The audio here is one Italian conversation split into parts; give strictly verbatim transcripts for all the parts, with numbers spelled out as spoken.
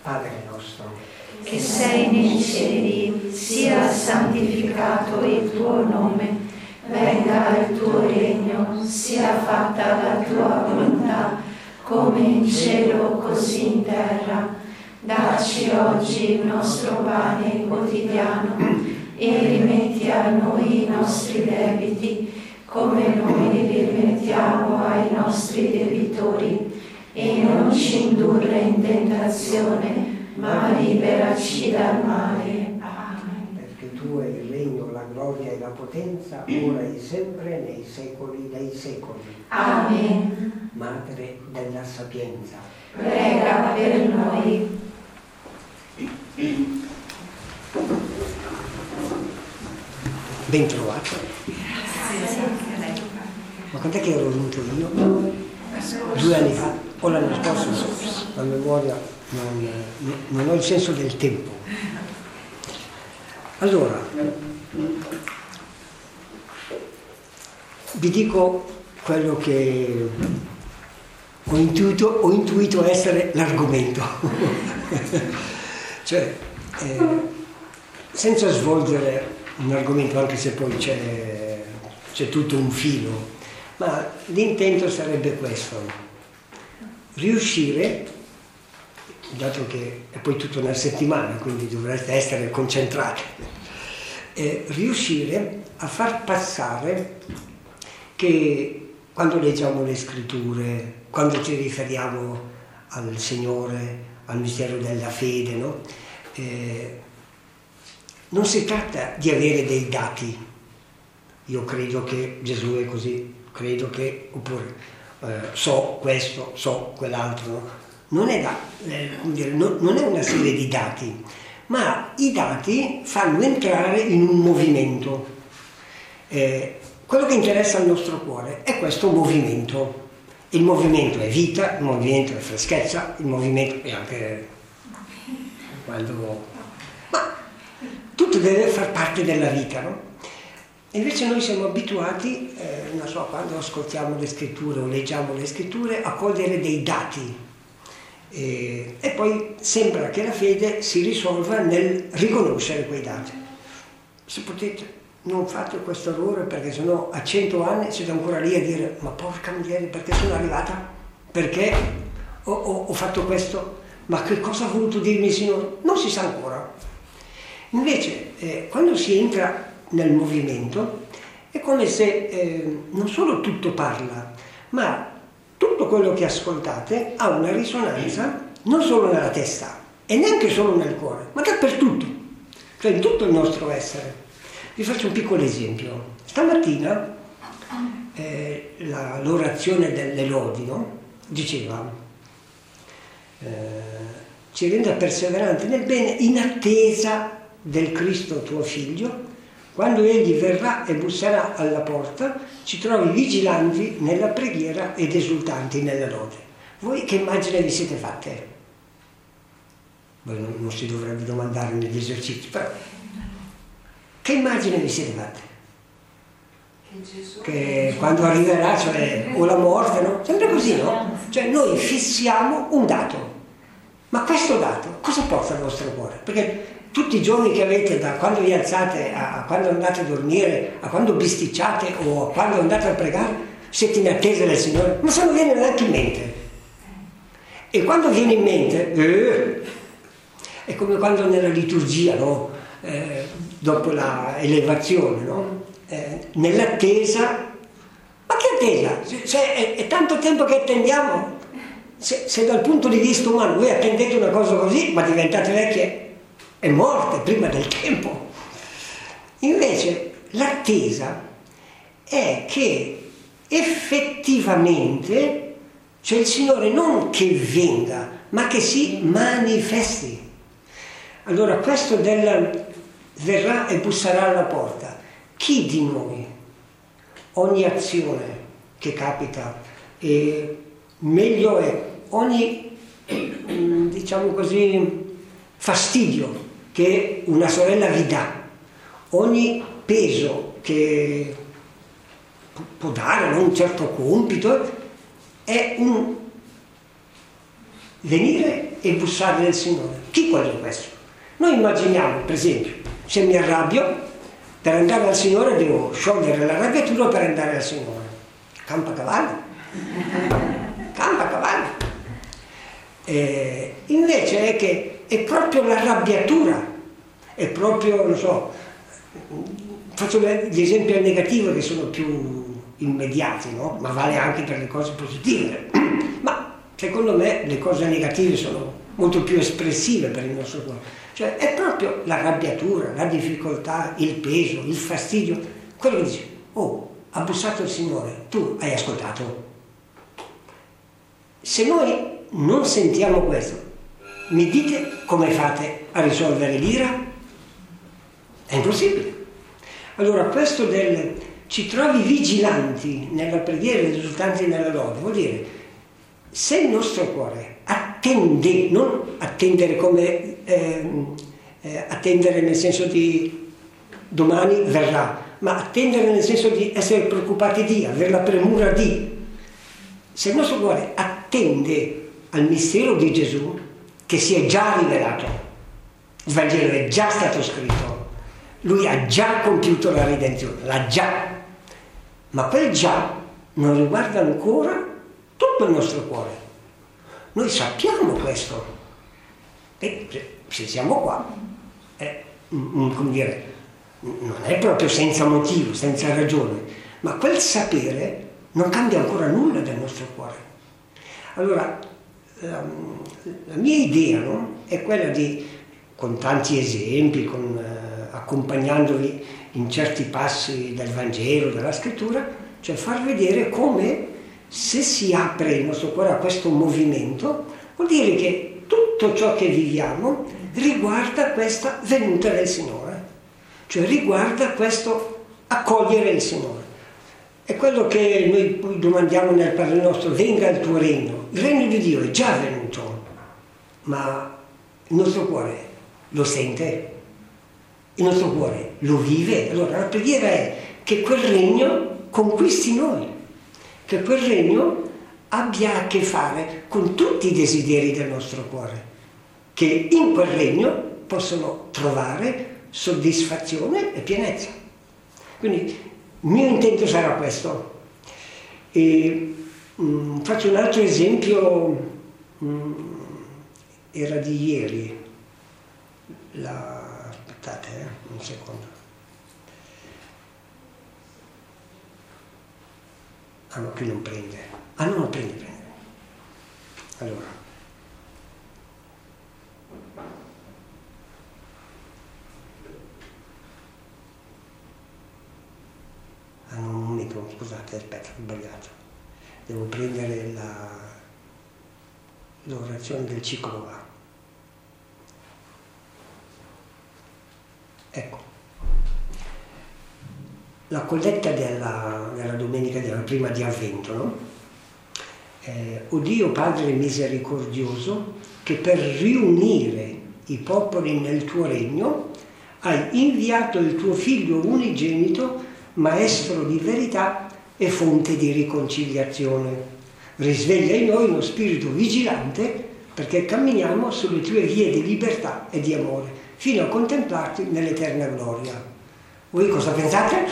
Padre nostro, che sei nei cieli, sia santificato il tuo nome, venga il tuo regno, sia fatta la tua volontà, come in cielo così in terra. Dacci oggi il nostro pane quotidiano e rimetti a noi i nostri debiti, come noi li rimettiamo ai nostri debitori, e non ci indurre in tentazione, ma liberaci dal male. Amen. Perché tu hai il regno, la gloria e la potenza, ora e sempre, nei secoli dei secoli. Amen. Madre della sapienza, Prega per noi. ben trovato. Ma quant'è che ero venuto io? Due anni fa, o l'anno scorso, la memoria, non, non ho il senso del tempo. Allora, vi dico quello che ho intuito, ho intuito essere l'argomento. Cioè, eh, senza svolgere un argomento, anche se poi c'è, c'è tutto un filo, ma l'intento sarebbe questo: riuscire, dato che è poi tutta una settimana, quindi dovreste essere concentrati, eh, riuscire a far passare che quando leggiamo le scritture, quando ci riferiamo al Signore, al mistero della fede, no? Eh, non si tratta di avere dei dati. Io credo che Gesù è così, credo che, oppure eh, so questo, so quell'altro. No? Non è, da, eh, come dire, non, non è una serie di dati, ma i dati fanno entrare in un movimento. Eh, quello che interessa al nostro cuore è questo movimento. Il movimento è vita, il movimento è freschezza, il movimento è anche quando... ma tutto deve far parte della vita, no? E invece noi siamo abituati, eh, non so, quando ascoltiamo le scritture o leggiamo le scritture, a cogliere dei dati. E, e poi sembra che la fede si risolva nel riconoscere quei dati. Se potete, non fate questo errore, perché sennò a cento anni siete ancora lì a dire: ma porca miseria, perché sono arrivata? Perché ho, ho, ho fatto questo? Ma che cosa ha voluto dirmi il Signore? Non si sa ancora. Invece, eh, quando si entra nel movimento, è come se eh, non solo tutto parla, ma tutto quello che ascoltate ha una risonanza non solo nella testa e neanche solo nel cuore, ma dappertutto, cioè in tutto il nostro essere. Vi faccio un piccolo esempio. Stamattina eh, la, l'orazione delle lodi, no? Diceva eh, ci renda perseveranti nel bene in attesa del Cristo tuo figlio, quando egli verrà e busserà alla porta, ci trovi vigilanti nella preghiera ed esultanti nella lode. Voi che immagine vi siete fatte? Voi non, non si dovrebbe domandare negli esercizi, però che immagine vi siete fatte? Che, Gesù che quando arriverà, cioè, o la morte, no? Sempre così, no? Cioè noi fissiamo un dato, ma questo dato cosa porta al vostro cuore? Perché tutti i giorni che avete, da quando vi alzate a quando andate a dormire, a quando bisticciate o a quando andate a pregare, siete in attesa del Signore, ma se non viene neanche in mente. E quando viene in mente, eh, è come quando nella liturgia, no? Eh, dopo la elevazione, no? Eh, nell'attesa, ma che attesa? Cioè, è, è tanto tempo che attendiamo. Se, se dal punto di vista umano voi attendete una cosa così, ma diventate vecchie e morte prima del tempo. Invece l'attesa è che effettivamente, cioè il Signore non che venga, ma che si manifesti. Allora questo del verrà e busserà alla porta, chi di noi ogni azione che capita, e meglio è ogni, diciamo così, fastidio che una sorella vi dà, ogni peso che può dare, no? Un certo compito, è un venire e bussare del Signore. Chi vuole questo? Noi immaginiamo, per esempio, se mi arrabbio, per andare al Signore devo sciogliere l'arrabbiatura per andare al Signore. Campa cavallo. Campa cavallo. Eh, invece è che è proprio l'arrabbiatura, è proprio, non so, faccio gli esempi al negativo che sono più immediati, no? Ma vale anche per le cose positive. Ma secondo me le cose negative sono molto più espressive per il nostro cuore. Cioè è proprio l'arrabbiatura, la difficoltà, il peso, il fastidio, quello che dice, oh, ha bussato il Signore, tu hai ascoltato. Se noi non sentiamo questo, mi dite come fate a risolvere l'ira? È impossibile. Allora questo del ci trovi vigilanti nella preghiera e risultanti nella lode, vuol dire se il nostro cuore attende, non attendere come eh, eh, attendere nel senso di domani verrà, ma attendere nel senso di essere preoccupati di, avere la premura di. Se il nostro cuore attende al mistero di Gesù, che si è già rivelato, il Vangelo è già stato scritto, lui ha già compiuto la redenzione, l'ha già, ma quel già non riguarda ancora tutto il nostro cuore. Noi sappiamo questo, e se siamo qua, è, come dire, non è proprio senza motivo, senza ragione, ma quel sapere non cambia ancora nulla del nostro cuore. Allora, la, la mia idea, no, è quella di, con tanti esempi, con, eh, accompagnandovi in certi passi del Vangelo, della Scrittura, cioè far vedere come se si apre il nostro cuore a questo movimento, vuol dire che tutto ciò che viviamo riguarda questa venuta del Signore, cioè riguarda questo accogliere il Signore. È quello che noi poi domandiamo nel Padre nostro, venga il tuo regno. Il regno di Dio è già venuto, ma il nostro cuore lo sente, il nostro cuore lo vive. Allora la preghiera è che quel regno conquisti noi, che quel regno abbia a che fare con tutti i desideri del nostro cuore, che in quel regno possono trovare soddisfazione e pienezza. Quindi il mio intento sarà questo. E, mh, faccio un altro esempio, mh, era di ieri, la, aspettate eh, un secondo. Ah no, qui non prende. Ah no, non prende, prende. Allora. Ah, no, un momento, scusate, aspetta, ho sbagliato. Devo prendere la, l'orazione del ciclo A. Ecco. La colletta della, della domenica della prima di Avvento, no? Eh, o Dio Padre misericordioso, che per riunire i popoli nel tuo regno hai inviato il tuo Figlio unigenito, Maestro di verità e fonte di riconciliazione. Risveglia in noi uno spirito vigilante perché camminiamo sulle tue vie di libertà e di amore, fino a contemplarti nell'eterna gloria. Voi cosa pensate?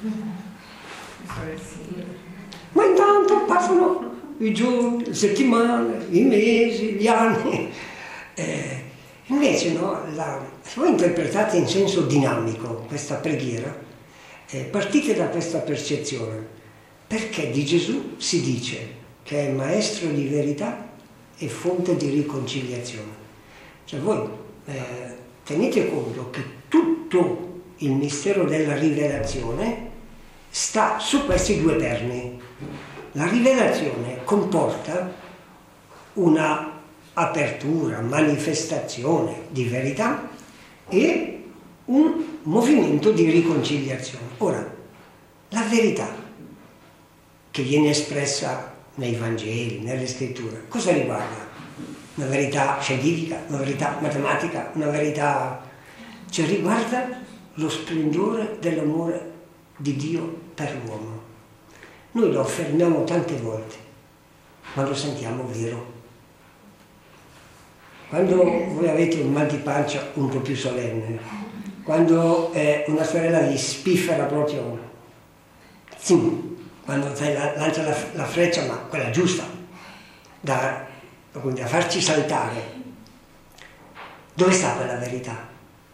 Ma intanto passano i giorni, le settimane, i mesi, gli anni. Eh, invece no, la, se voi interpretate in senso dinamico questa preghiera, eh, partite da questa percezione, perché di Gesù si dice che è maestro di verità e fonte di riconciliazione. Cioè voi eh, tenete conto che tutto il mistero della rivelazione sta su questi due perni. La rivelazione comporta una apertura, manifestazione di verità e un movimento di riconciliazione. Ora, la verità che viene espressa nei Vangeli, nelle Scritture, cosa riguarda? Una verità scientifica, una verità matematica, una verità... cioè riguarda lo splendore dell'amore di Dio per l'uomo. Noi lo affermiamo tante volte, ma lo sentiamo vero. quando voi avete un mal di pancia un po' più solenne, quando eh, una sorella vi spiffera proprio, sì, quando lancia la, la freccia, ma quella giusta, da, da farci saltare, dove sta quella verità?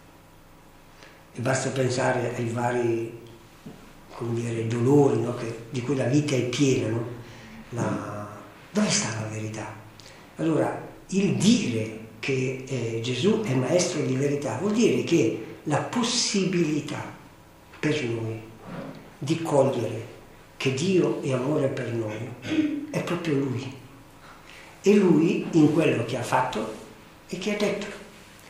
E basta pensare ai vari, come dire, dolori, no? Che, di cui la vita è piena, no? La, dove sta la verità? Allora, il dire che eh, Gesù è maestro di verità vuol dire che la possibilità per noi di cogliere che Dio è amore per noi è proprio Lui. E Lui in quello che ha fatto e che ha detto.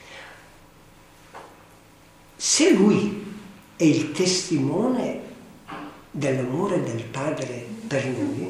Se Lui è il testimone dell'amore del Padre per noi,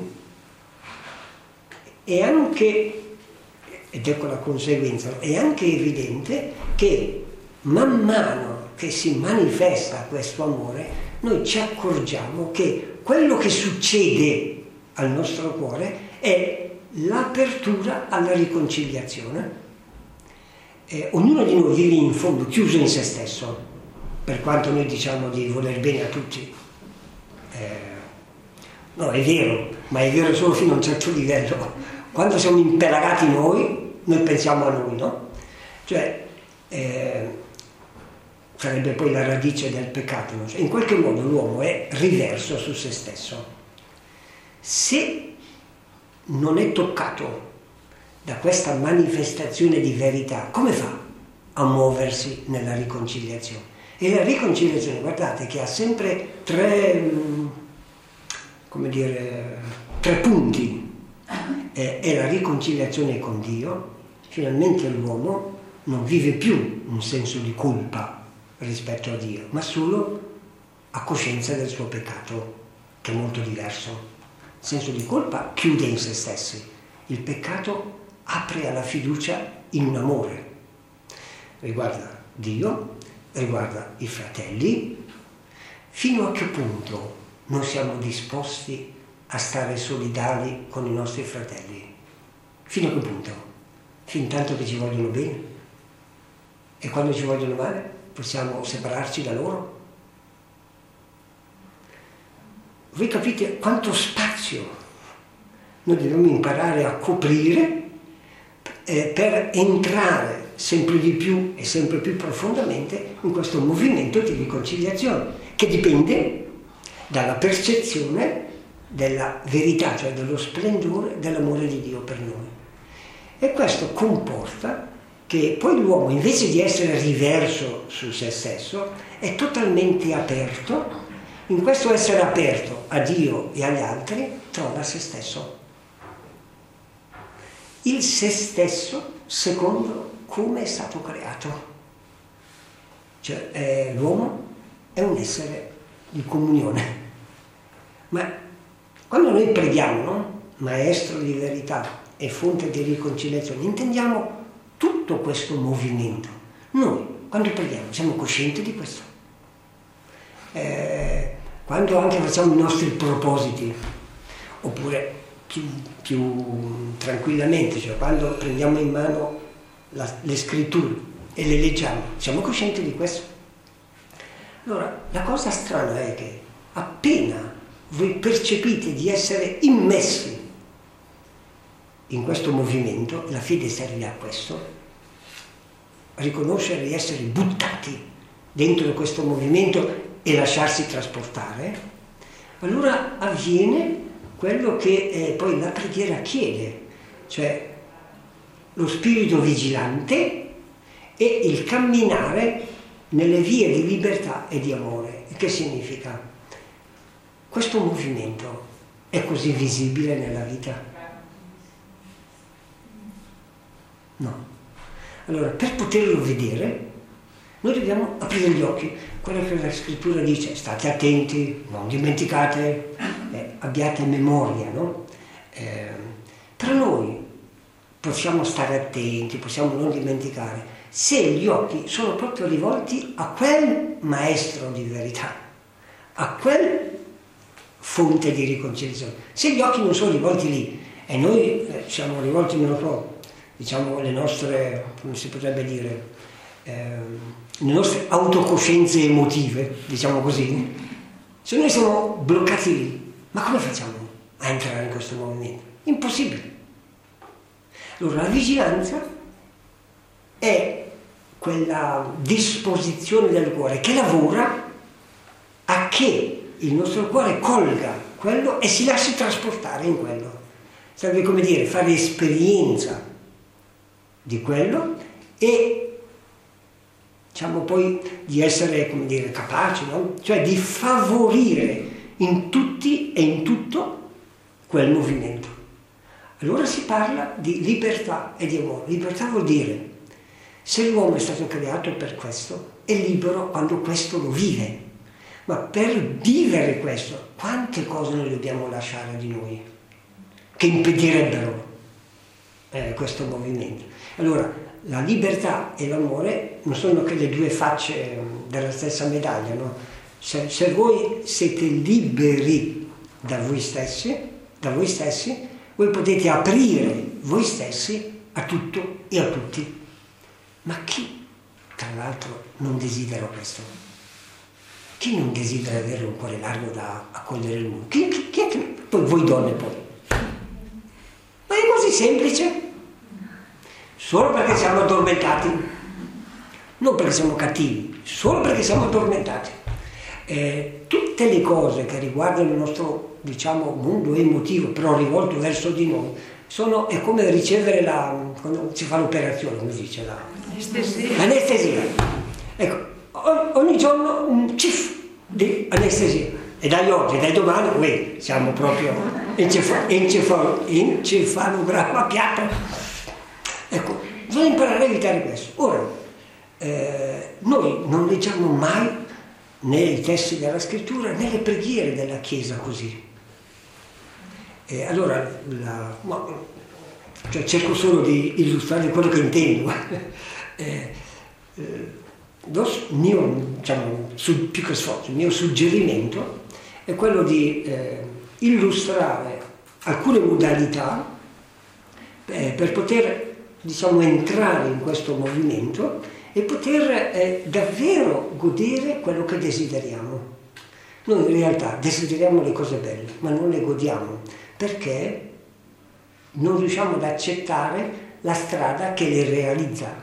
è anche, ed ecco la conseguenza, è anche evidente che man mano che si manifesta questo amore, noi ci accorgiamo che quello che succede al nostro cuore è l'apertura alla riconciliazione. Eh, ognuno di noi vive in fondo chiuso in se stesso, per quanto noi diciamo di voler bene a tutti. Eh, no, è vero, ma è vero solo fino a un certo livello. Quando siamo impelagati noi, noi pensiamo a noi, no? Cioè, eh, sarebbe poi la radice del peccato, no? Cioè, in qualche modo l'uomo è riverso su se stesso. Se non è toccato da questa manifestazione di verità, come fa a muoversi nella riconciliazione? E la riconciliazione, guardate, che ha sempre tre, come dire, tre punti. Eh, è la riconciliazione con Dio. Finalmente l'uomo non vive più un senso di colpa rispetto a Dio, ma solo a coscienza del suo peccato, che è molto diverso. Il senso di colpa chiude in se stessi, il peccato apre alla fiducia in un amore. Riguarda Dio, riguarda i fratelli. Fino a che punto non siamo disposti a stare solidali con i nostri fratelli? Fino a che punto? Fin tanto che ci vogliono bene. E quando ci vogliono male possiamo separarci da loro? Voi capite quanto spazio noi dobbiamo imparare a coprire eh, per entrare sempre di più e sempre più profondamente in questo movimento di riconciliazione, che dipende dalla percezione della verità, cioè dello splendore dell'amore di Dio per noi. E questo comporta che poi l'uomo, invece di essere riverso su se stesso, è totalmente aperto. In questo essere aperto a Dio e agli altri trova se stesso. Il se stesso secondo come è stato creato. Cioè eh, l'uomo è un essere di comunione. Ma quando noi preghiamo, no? Maestro di verità e fonte di riconciliazione, intendiamo tutto questo movimento. Noi, quando preghiamo, siamo coscienti di questo. Eh, quando anche facciamo i nostri propositi, oppure più, più tranquillamente, cioè quando prendiamo in mano la, le scritture e le leggiamo, siamo coscienti di questo? Allora, la cosa strana è che appena voi percepite di essere immessi in questo movimento, la fede serve a questo, riconoscere di essere buttati dentro questo movimento e lasciarsi trasportare, allora avviene quello che eh, poi la preghiera chiede, cioè lo spirito vigilante e il camminare nelle vie di libertà e di amore. Che significa? Questo movimento è così visibile nella vita? No. Allora, per poterlo vedere, noi dobbiamo aprire gli occhi. Quello che la scrittura dice, state attenti, non dimenticate, eh, abbiate memoria, no? Eh, però noi possiamo stare attenti, possiamo non dimenticare, se gli occhi sono proprio rivolti a quel maestro di verità, a quel fonte di riconciliazione. Se gli occhi non sono rivolti lì e noi eh, siamo rivolti, non lo so, diciamo, le nostre, come si potrebbe dire, eh, le nostre autocoscienze emotive, diciamo così, se noi siamo bloccati lì, ma come facciamo a entrare in questo movimento? Impossibile. Allora la vigilanza è quella disposizione del cuore che lavora a che il nostro cuore colga quello e si lasci trasportare in quello. Serve, come dire, fare esperienza di quello e, diciamo, poi di essere, come dire, capaci, no? Cioè di favorire in tutti e in tutto quel movimento. Allora si parla di libertà e di amore. Libertà vuol dire, se l'uomo è stato creato per questo, è libero quando questo lo vive. Ma per vivere questo, quante cose noi dobbiamo lasciare di noi che impedirebbero eh, questo movimento? Allora, la libertà e l'amore non sono che le due facce della stessa medaglia, no? Se, se voi siete liberi da voi stessi, da voi stessi, voi potete aprire voi stessi a tutto e a tutti. Ma chi, tra l'altro, non desidera questo? Chi non desidera avere un cuore largo da accogliere il mondo? Chi, chi, chi è che... Poi voi donne poi. Ma è così semplice. Solo perché siamo addormentati. Non perché siamo cattivi, solo perché siamo addormentati. Eh, tutte le cose che riguardano il nostro, diciamo, mondo emotivo, però rivolto verso di noi, sono, è come ricevere la, quando si fa l'operazione, come si dice, la, anestesia. L'anestesia. Ecco, ogni giorno un cif di anestesia. E dai oggi, dai domani, noi siamo proprio encefalogramma piatto. Ecco, bisogna imparare a evitare questo. Ora, eh, noi non leggiamo mai nei testi della scrittura né le preghiere della Chiesa così. Eh, allora, la, no, cioè cerco solo di illustrare quello che intendo. eh, eh, Lo mio, diciamo, sul, più che sforzo, il mio suggerimento è quello di eh, illustrare alcune modalità eh, per poter, diciamo, entrare in questo movimento e poter eh, davvero godere quello che desideriamo. Noi in realtà desideriamo le cose belle, ma non le godiamo perché non riusciamo ad accettare la strada che le realizza.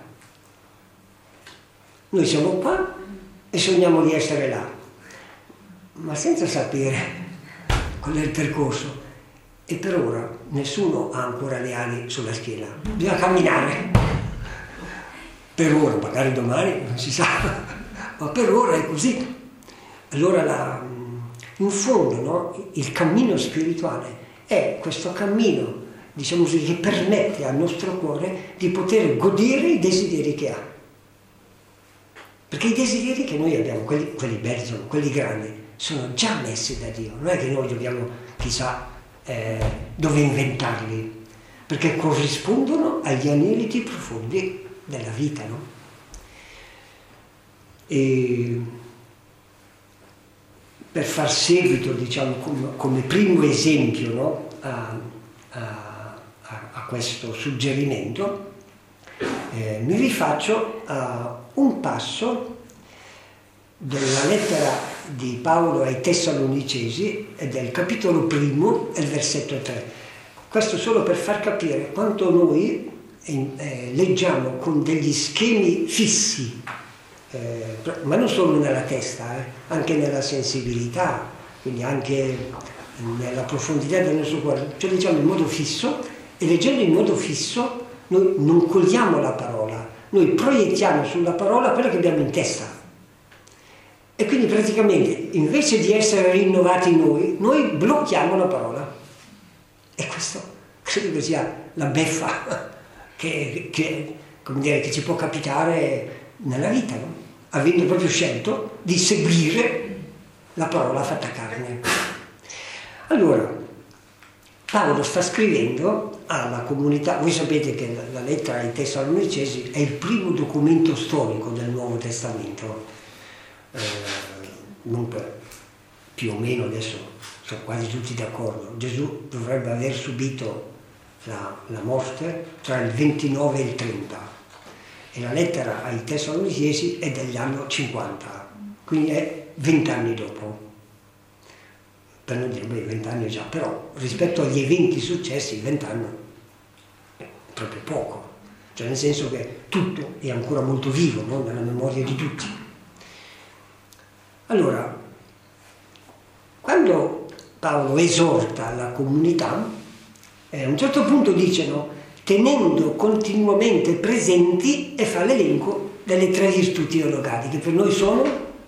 Noi siamo qua e sogniamo di essere là, ma senza sapere qual è il percorso. E per ora nessuno ha ancora le ali sulla schiena, bisogna camminare. Per ora, magari domani, non si sa, ma per ora è così. Allora, la, in fondo, no, il cammino spirituale è questo cammino, diciamo così, che permette al nostro cuore di poter godere i desideri che ha. Perché i desideri che noi abbiamo, quelli, quelli belli, insomma, quelli grandi, sono già messi da Dio. Non è che noi dobbiamo, chissà, eh, dove inventarli, perché corrispondono agli aneliti profondi della vita, no? E per far seguito, diciamo, come, come primo esempio, no, a, a, a questo suggerimento, eh, mi rifaccio a un passo della lettera di Paolo ai Tessalonicesi, del capitolo primo e il versetto tre. Questo solo per far capire quanto noi eh, leggiamo con degli schemi fissi, eh, ma non solo nella testa, eh, anche nella sensibilità, quindi anche nella profondità del nostro cuore. Cioè leggiamo in modo fisso e leggendo in modo fisso noi non cogliamo la parola, noi proiettiamo sulla parola quello che abbiamo in testa. E quindi praticamente, invece di essere rinnovati noi, noi blocchiamo la parola. E questo credo che sia la beffa che, che, come dire, che ci può capitare nella vita, no? Avendo proprio scelto di seguire la parola fatta carne. Allora, Paolo sta scrivendo alla comunità, voi sapete che la lettera ai Tessalonicesi è il primo documento storico del Nuovo Testamento. Eh, dunque, più o meno adesso sono quasi tutti d'accordo, Gesù dovrebbe aver subito la, la morte tra il ventinove e il trenta, e la lettera ai Tessalonicesi è degli anni cinquanta, quindi è vent'anni dopo. Per non dire, beh, vent'anni già, però rispetto agli eventi successi, vent'anni è proprio poco, cioè nel senso che tutto è ancora molto vivo, no? Nella memoria di tutti. Allora, quando Paolo esorta la comunità, eh, a un certo punto dice, no, tenendo continuamente presenti, e fa l'elenco delle tre virtù teologali, che per noi sono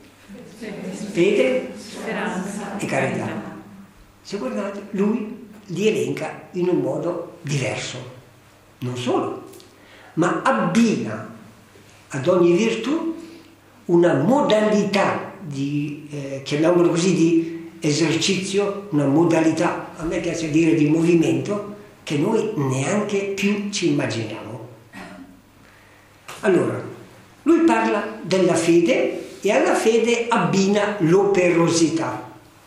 fede, speranza e carità. Se guardate, lui li elenca in un modo diverso, non solo, ma abbina ad ogni virtù una modalità di, eh, chiamiamolo così, di esercizio, una modalità, a me piace dire di movimento, che noi neanche più ci immaginiamo. Allora, lui parla della fede e alla fede abbina l'operosità.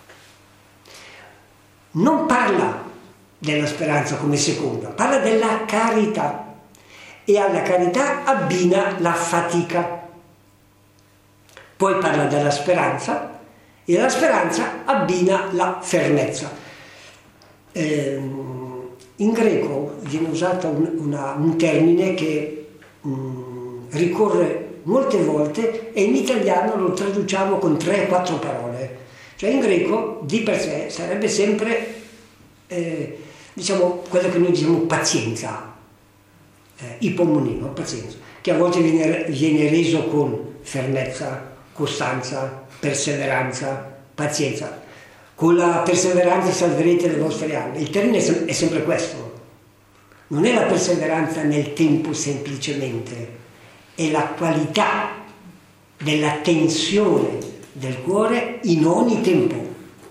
Non parla della speranza come seconda, parla della carità, e alla carità abbina la fatica. Poi parla della speranza e alla speranza abbina la fermezza. Eh, in greco viene usato un, una, un termine che mh, ricorre molte volte, e in italiano lo traduciamo con tre quattro parole. Cioè in greco di per sé sarebbe sempre eh, diciamo quello che noi diciamo pazienza, eh, ipomonino, pazienza, che a volte viene, viene reso con fermezza, costanza, perseveranza, pazienza. Con la perseveranza salverete le vostre anime. Il termine è sempre questo. Non è la perseveranza nel tempo semplicemente, è la qualità della tensione del cuore in ogni tempo.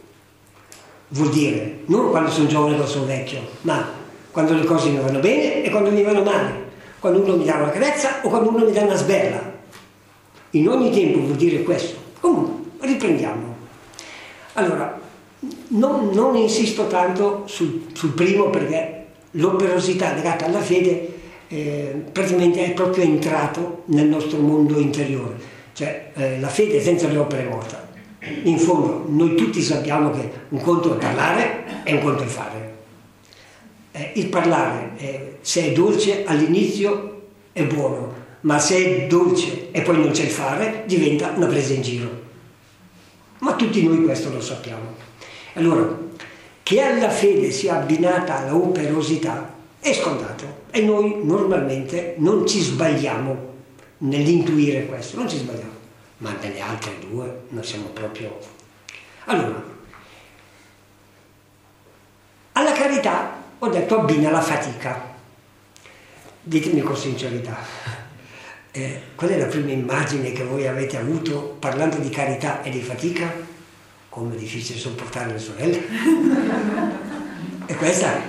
Vuol dire, non quando sono giovane e quando sono vecchio, ma quando le cose mi vanno bene e quando mi vanno male, quando uno mi dà una carezza o quando uno mi dà una sberla. In ogni tempo vuol dire questo. Comunque, riprendiamo. Allora, non, non insisto tanto sul, sul primo, perché l'operosità legata alla fede eh, praticamente è proprio entrato nel nostro mondo interiore. Cioè, eh, la fede senza le opere è morta. In fondo, noi tutti sappiamo che un conto è parlare e un conto è fare. Eh, il parlare, eh, se è dolce all'inizio è buono, ma se è dolce e poi non c'è il fare, diventa una presa in giro. Ma tutti noi questo lo sappiamo. Allora, che alla fede sia abbinata l'operosità è scontato, e noi normalmente non ci sbagliamo nell'intuire questo, non ci sbagliamo, ma nelle altre due noi siamo proprio... Allora, alla carità ho detto abbina la fatica. Ditemi con sincerità, eh, qual è la prima immagine che voi avete avuto parlando di carità e di fatica? Come è difficile sopportare le sorelle? E questa?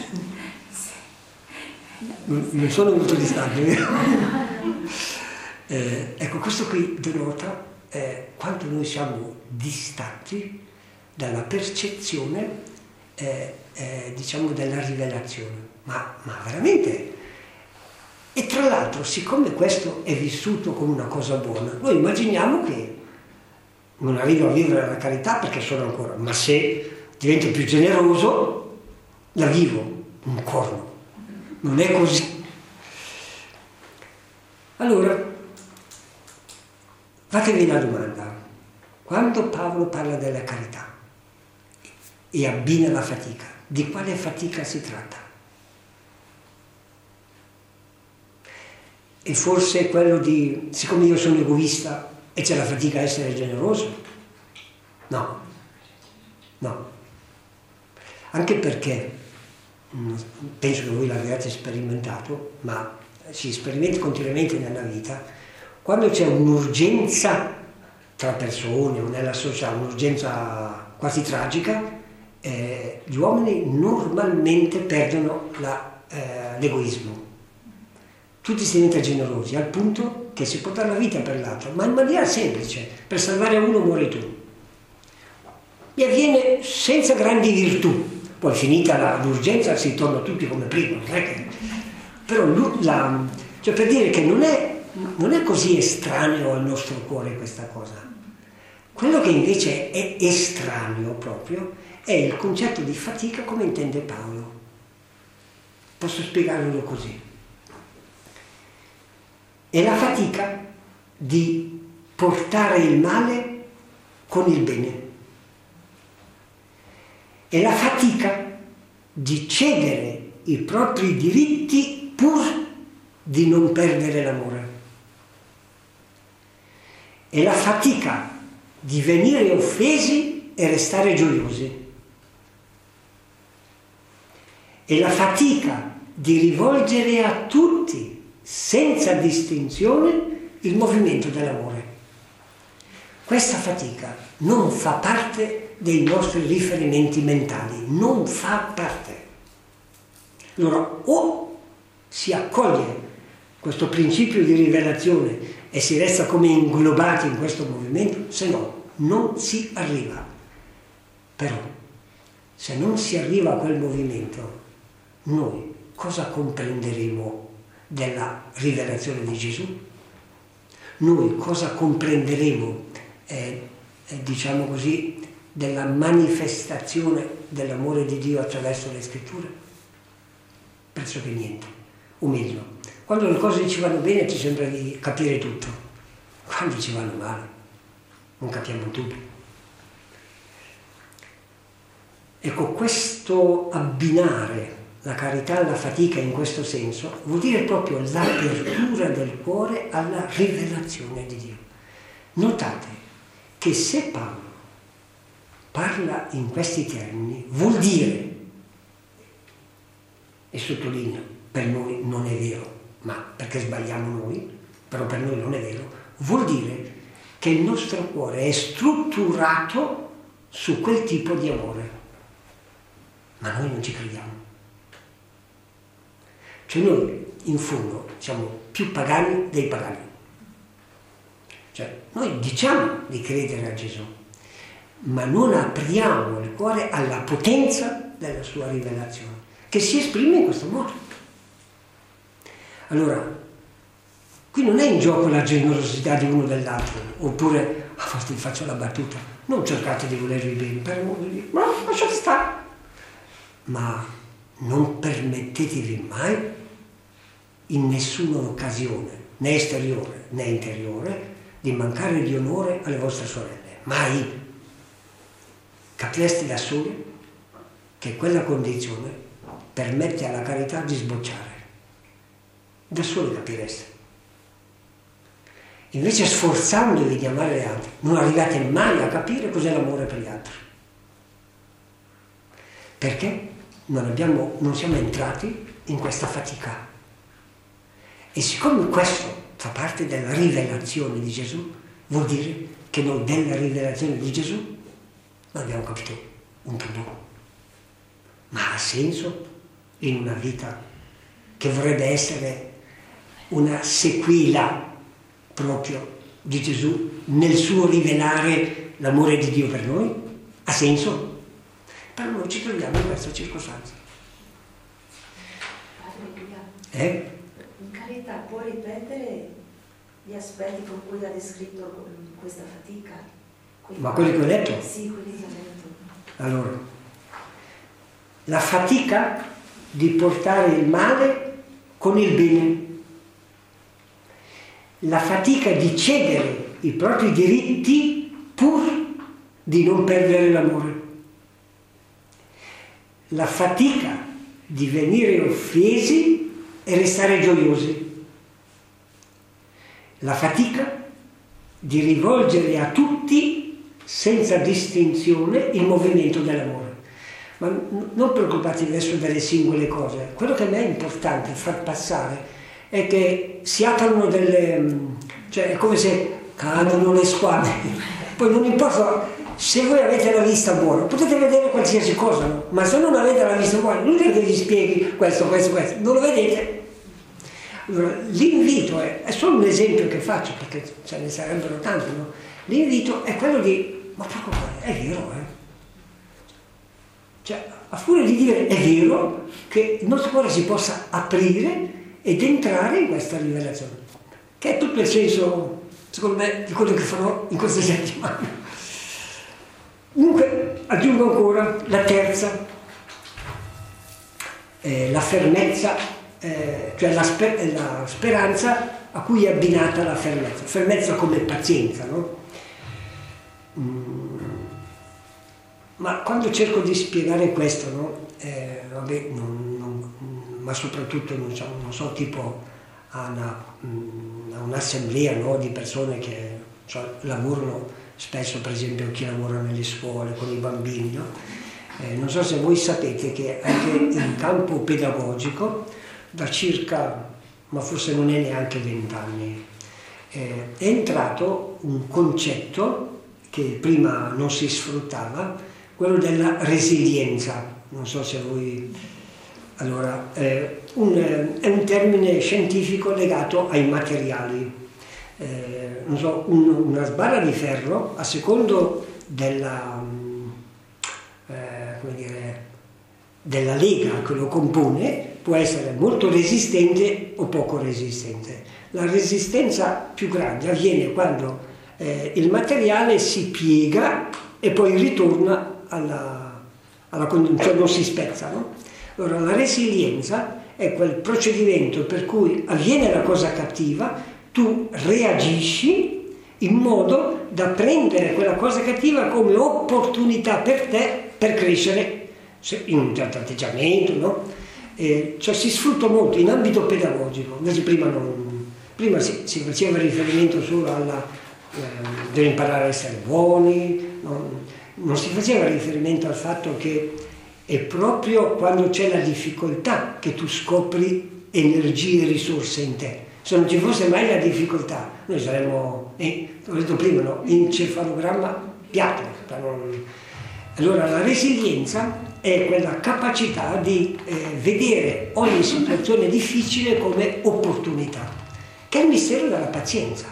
Non sono molto distante, vero? Eh, ecco, questo qui denota eh, quanto noi siamo distanti dalla percezione, eh, eh, diciamo, della rivelazione. Ma, ma veramente? E tra l'altro, siccome questo è vissuto come una cosa buona, noi immaginiamo che non arrivo a vivere la carità perché sono ancora, ma se divento più generoso, la vivo, un corno. Non è così. Allora, fatevi la domanda, quando Paolo parla della carità e abbina la fatica, di quale fatica si tratta? E forse quello di, siccome io sono egoista e c'è la fatica a essere generoso? No, no. Anche perché, penso che voi l'abbiate sperimentato, ma si sperimenta continuamente nella vita, quando c'è un'urgenza tra persone o nella società, un'urgenza quasi tragica, eh, gli uomini normalmente perdono la, eh, l'egoismo. Tutti si diventa generosi, al punto che si può dare la vita per l'altro, ma in maniera semplice, per salvare uno muori tu. E avviene senza grandi virtù. Poi finita l'urgenza si torna tutti come prima, non è che... Però la... cioè per dire che non è, non è così estraneo al nostro cuore questa cosa. Quello che invece è estraneo proprio è il concetto di fatica come intende Paolo. Posso spiegarlo così. È la fatica di portare il male con il bene. È la fatica di cedere i propri diritti pur di non perdere l'amore. È la fatica di venire offesi e restare gioiosi. È la fatica di rivolgere a tutti, senza distinzione, il movimento dell'amore. Questa fatica non fa parte dei nostri riferimenti mentali, non fa parte. Allora, o si accoglie questo principio di rivelazione e si resta come inglobati in questo movimento, se no non si arriva. Però, se non si arriva a quel movimento, noi cosa comprenderemo della rivelazione di Gesù? Noi cosa comprenderemo, eh, eh, diciamo così, della manifestazione dell'amore di Dio attraverso le scritture? Pressoché niente. O meglio, quando le cose ci vanno bene ci sembra di capire tutto, quando ci vanno male non capiamo tutto. Ecco, questo abbinare la carità alla fatica in questo senso vuol dire proprio l'apertura del cuore alla rivelazione di Dio. Notate che se Paolo parla in questi termini vuol dire, e sottolineo, per noi non è vero, ma perché sbagliamo noi, però per noi non è vero, vuol dire che il nostro cuore è strutturato su quel tipo di amore, ma noi non ci crediamo. Cioè noi, in fondo, siamo più pagani dei pagani. Cioè, noi diciamo di credere a Gesù, ma non apriamo il cuore alla potenza della sua rivelazione, che si esprime in questo modo. Allora, qui non è in gioco la generosità di uno dell'altro, oppure, a volte faccio la battuta, non cercate di volervi bene, per amore di Dio, ma lasciate stare. Ma non permettetevi mai, in nessuna occasione, né esteriore né interiore, di mancare di onore alle vostre sorelle. Mai. Capireste da soli che quella condizione permette alla carità di sbocciare. Da soli capireste. Invece, sforzandovi di amare gli altri, non arrivate mai a capire cos'è l'amore per gli altri. Perché non, abbiamo, non siamo entrati in questa fatica. E siccome questo fa parte della rivelazione di Gesù, vuol dire che noi della rivelazione di Gesù non abbiamo capito un tubo. Ma ha senso in una vita che vorrebbe essere una sequela proprio di Gesù nel suo rivelare l'amore di Dio per noi? Ha senso? Però noi ci troviamo in questa circostanza. Eh? In carità, può ripetere gli aspetti con cui ha descritto questa fatica? Quindi, ma quelli che ho letto? Sì, quelli che ho letto. Allora, la fatica di portare il male con il bene, la fatica di cedere i propri diritti pur di non perdere l'amore, la fatica di venire offesi e restare gioiosi, la fatica di rivolgere a tutti senza distinzione il movimento dell'amore. Ma non preoccupatevi adesso delle singole cose, quello che a me è importante far passare è che si aprono delle, cioè è come se cadono le squadre, poi non importa se voi avete la vista buona, potete vedere qualsiasi cosa, no? Ma se non avete la vista buona, non è che vi spieghi questo, questo, questo, non lo vedete. Allora, l'invito è, è solo un esempio che faccio, perché ce ne sarebbero tanti, no? L'invito è quello di, ma preoccupate, è vero, eh? Cioè, a furia di dire è vero, che il nostro cuore si possa aprire ed entrare in questa rivelazione, che è tutto il senso, secondo me, di quello che farò in queste settimane. Comunque aggiungo ancora la terza, eh, la fermezza, eh, cioè la, sper- la speranza a cui è abbinata la fermezza, fermezza come pazienza, no? Mm. Ma quando cerco di spiegare questo, no? eh, vabbè, non, non, ma soprattutto non so, non so tipo a, una, a un'assemblea, no? Di persone che cioè, lavorano spesso, per esempio chi lavora nelle scuole con i bambini, no? eh, non so se voi sapete che anche in campo pedagogico da circa, ma forse non è neanche vent'anni, eh, è entrato un concetto che prima non si sfruttava, quello della resilienza. Non so se voi... Allora, eh, un, è un termine scientifico legato ai materiali. Eh, non so, un, una sbarra di ferro, a secondo della, eh, come dire, della lega che lo compone, può essere molto resistente o poco resistente. La resistenza più grande avviene quando eh, il materiale si piega e poi ritorna alla, alla condizione, non si spezza, no? Allora la resilienza è quel procedimento per cui avviene la cosa cattiva, tu reagisci in modo da prendere quella cosa cattiva come opportunità per te per crescere in un certo atteggiamento, no? Eh, cioè si sfrutta molto in ambito pedagogico, invece prima, non, prima si, si faceva riferimento solo alla eh, devi imparare a essere buoni, no? Non si faceva riferimento al fatto che è proprio quando c'è la difficoltà che tu scopri energie e risorse in te. Se non ci fosse mai la difficoltà, noi saremmo, eh, ho detto prima, no? Encefalogramma piatto. Non... Allora la resilienza è quella capacità di eh, vedere ogni situazione difficile come opportunità, che è il mistero della pazienza.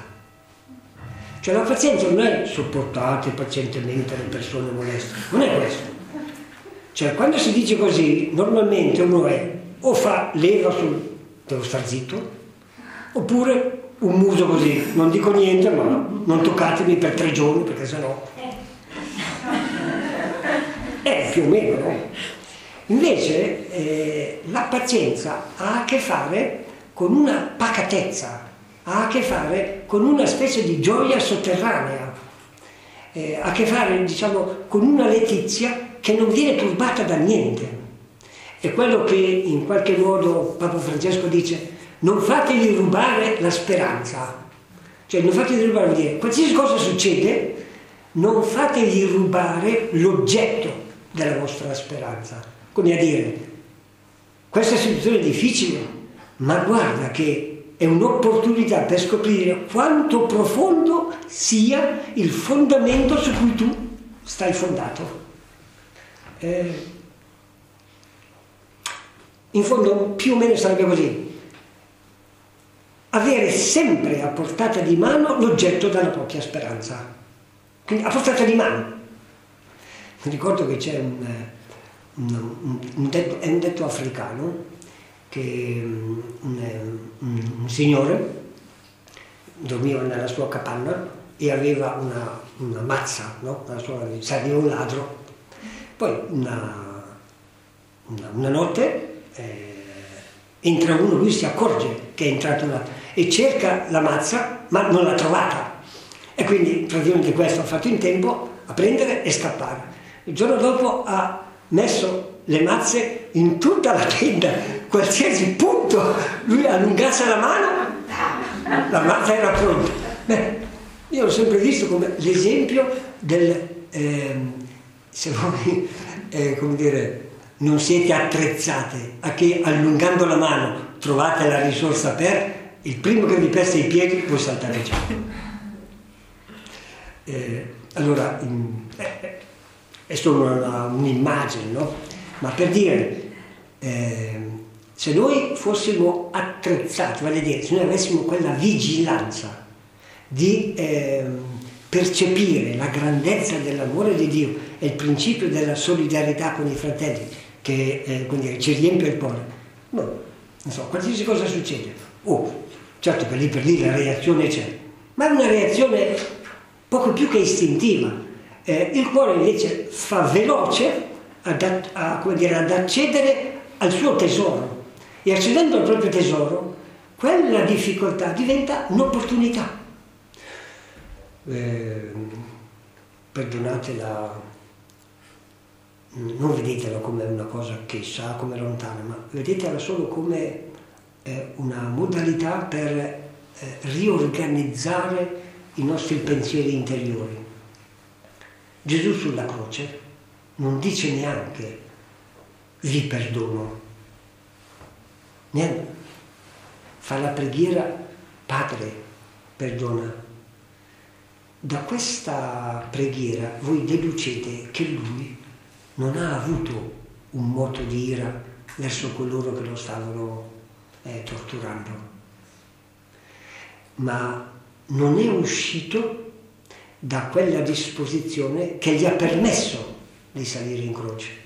Cioè la pazienza non è sopportate pazientemente le persone moleste, non è questo. Cioè quando si dice così, normalmente uno è o fa leva sul devo star zitto, oppure un muso così, non dico niente, ma non toccatemi per tre giorni perché sennò... Eh, più o meno, no? Invece eh, la pazienza ha a che fare con una pacatezza, ha a che fare con una specie di gioia sotterranea, eh, ha a che fare, diciamo, con una letizia che non viene turbata da niente. È quello che in qualche modo Papa Francesco dice: non fategli rubare la speranza. Cioè non fategli rubare, vuol dire, qualsiasi cosa succede, non fategli rubare l'oggetto della vostra speranza. Come a dire, questa situazione è difficile, ma guarda che è un'opportunità per scoprire quanto profondo sia il fondamento su cui tu stai fondato. Eh, in fondo più o meno sarebbe così: avere sempre a portata di mano l'oggetto della propria speranza, quindi a portata di mano. Mi ricordo che c'è un, un, un, detto, è un detto africano che un, un, un signore dormiva nella sua capanna e aveva una, una mazza, no? La sua, serviva un ladro. Poi una, una, una notte eh, entra uno, lui si accorge che è entrato un ladro e cerca la mazza ma non l'ha trovata, e quindi praticamente questo ha fatto in tempo a prendere e scappare. Il giorno dopo ha messo le mazze in tutta la tenda, qualsiasi punto lui allungasse la mano, la mazza era pronta. Beh, io ho sempre visto come l'esempio del, eh, se voi, eh, come dire, non siete attrezzate a che allungando la mano trovate la risorsa per, il primo che vi pesta i piedi può saltare già. Eh, allora, in, eh, è solo una, un'immagine, no? Ma per dire, eh, se noi fossimo attrezzati, vale a dire, se noi avessimo quella vigilanza di eh, percepire la grandezza dell'amore di Dio e il principio della solidarietà con i fratelli, che eh, quindi ci riempie il cuore. No, non so, qualsiasi cosa succede. Oh, certo che lì per lì la reazione c'è, ma è una reazione poco più che istintiva. Eh, il cuore invece fa veloce ad, a, come dire, ad accedere al suo tesoro, e accedendo al proprio tesoro, quella difficoltà diventa un'opportunità. Eh, perdonate la... non vedetela come una cosa che sa, come lontana, ma vedetela solo come eh, una modalità per eh, riorganizzare i nostri pensieri interiori. Gesù sulla croce non dice neanche vi perdono, neanche. Fa la preghiera Padre, perdona. Da questa preghiera voi deducete che lui non ha avuto un moto di ira verso coloro che lo stavano eh, torturando, ma non è uscito da quella disposizione che gli ha permesso di salire in croce.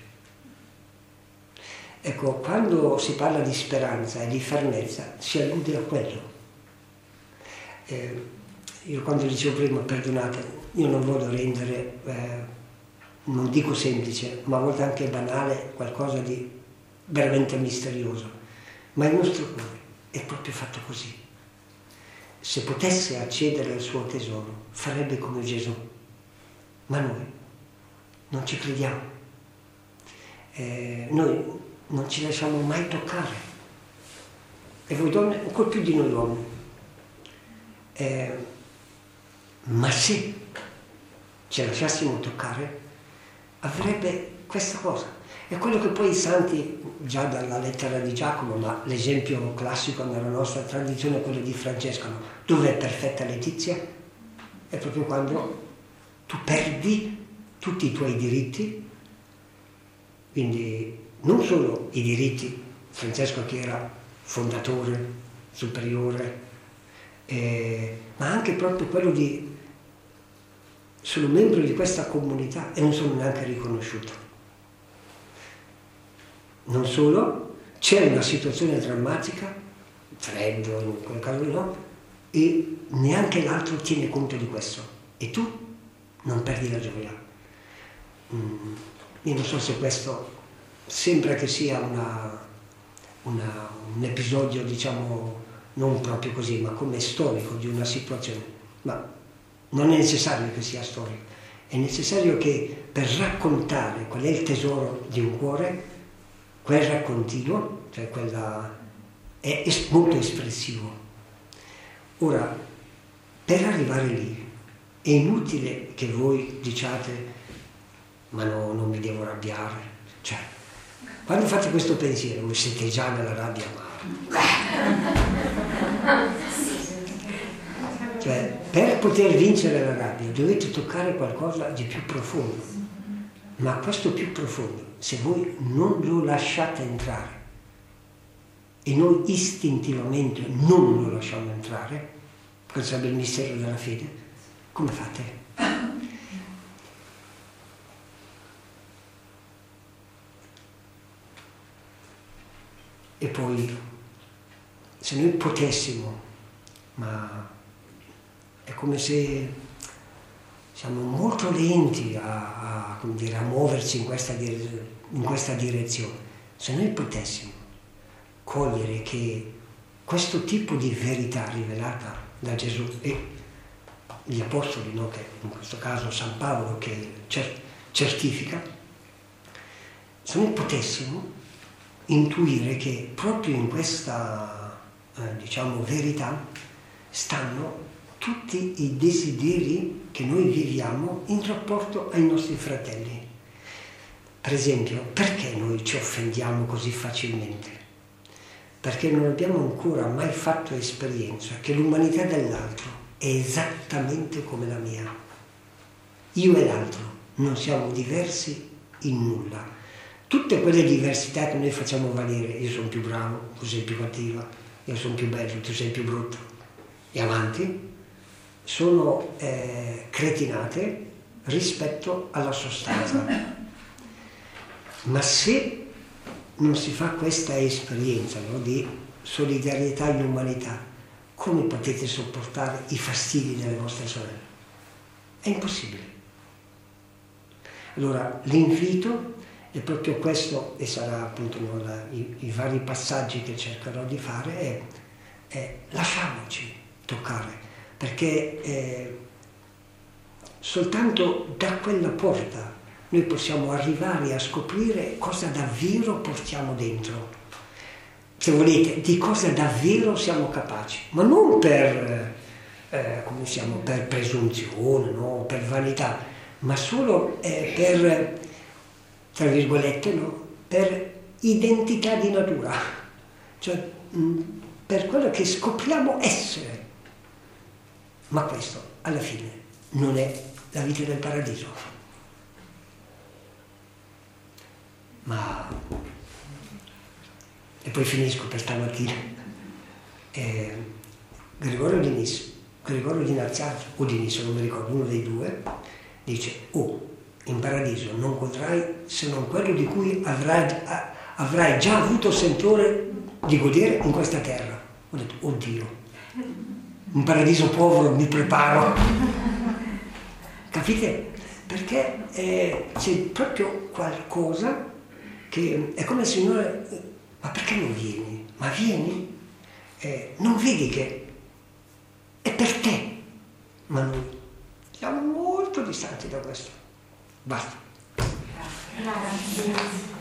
Ecco, quando si parla di speranza e di fermezza si allude a quello. Eh, io quando dicevo prima perdonate, io non voglio rendere, eh, non dico semplice, ma a volte anche banale, qualcosa di veramente misterioso. Ma il nostro cuore è proprio fatto così. Se potesse accedere al suo tesoro, farebbe come Gesù. Ma noi non ci crediamo. Eh, noi non ci lasciamo mai toccare. E voi donne, ancora più di noi uomini. Eh, ma se ci lasciassimo toccare, avrebbe questa cosa. È quello che poi i santi, già dalla lettera di Giacomo, ma l'esempio classico nella nostra tradizione è quello di Francesco. Dove è perfetta Letizia? È proprio quando tu perdi tutti i tuoi diritti, quindi non solo i diritti, Francesco che era fondatore, superiore, eh, ma anche proprio quello di sono membro di questa comunità e non sono neanche riconosciuto. Non solo, c'è una situazione drammatica, freddo in quel caso no, e neanche l'altro tiene conto di questo. E tu non perdi la gioia. Mm, io non so se questo sembra che sia una, una, un episodio, diciamo, non proprio così, ma come storico di una situazione. Ma non è necessario che sia storico, è necessario che per raccontare qual è il tesoro di un cuore, quel raccontino, cioè quella, è es- molto espressivo. Ora, per arrivare lì, è inutile che voi diciate ma no, non mi devo arrabbiare. Cioè, quando fate questo pensiero, voi siete già nella rabbia, ma... Cioè, per poter vincere la rabbia dovete toccare qualcosa di più profondo, ma questo più profondo, se voi non lo lasciate entrare e noi istintivamente non lo lasciamo entrare, questo sarebbe il mistero della fede, come fate? E poi, se noi potessimo, ma è come se siamo molto lenti a, a, come dire, a muoverci in questa, in questa direzione. Se noi potessimo cogliere che questo tipo di verità rivelata da Gesù e gli apostoli, no, che in questo caso San Paolo che cer- certifica, se noi potessimo intuire che proprio in questa eh, diciamo verità stanno tutti i desideri che noi viviamo in rapporto ai nostri fratelli. Per esempio, perché noi ci offendiamo così facilmente? Perché non abbiamo ancora mai fatto esperienza che l'umanità dell'altro è esattamente come la mia. Io e l'altro non siamo diversi in nulla. Tutte quelle diversità che noi facciamo valere, io sono più bravo, tu sei più cattiva, io sono più bello, tu sei più brutto, e avanti, sono eh, cretinate rispetto alla sostanza. Ma se non si fa questa esperienza, no, di solidarietà in umanità, come potete sopportare i fastidi delle vostre sorelle? È impossibile. Allora l'invito è proprio questo, e sarà appunto no, la, i, i vari passaggi che cercherò di fare, è, è lasciamoci toccare, perché eh, soltanto da quella porta noi possiamo arrivare a scoprire cosa davvero portiamo dentro, se volete, di cosa davvero siamo capaci, ma non per, eh, come siamo, per presunzione, no? Per vanità, ma solo eh, per, tra virgolette, no? Per identità di natura, cioè mh, per quello che scopriamo essere. Ma questo, alla fine, non è la vita del paradiso. Ma... E poi finisco per stamattina. Eh, Gregorio di Nissa, Gregorio di Nazianzo, o di Nissa, non mi ricordo, uno dei due, dice, oh, in paradiso non godrai se non quello di cui avrai, avrai già avuto sentore di godere in questa terra. Ho detto, oddio, un paradiso povero mi preparo. Capite? Perché eh, c'è proprio qualcosa che è come il Signore, ma perché non vieni? Ma vieni? Eh, non vedi che è per te, ma noi siamo molto distanti da questo. Basta. Grazie.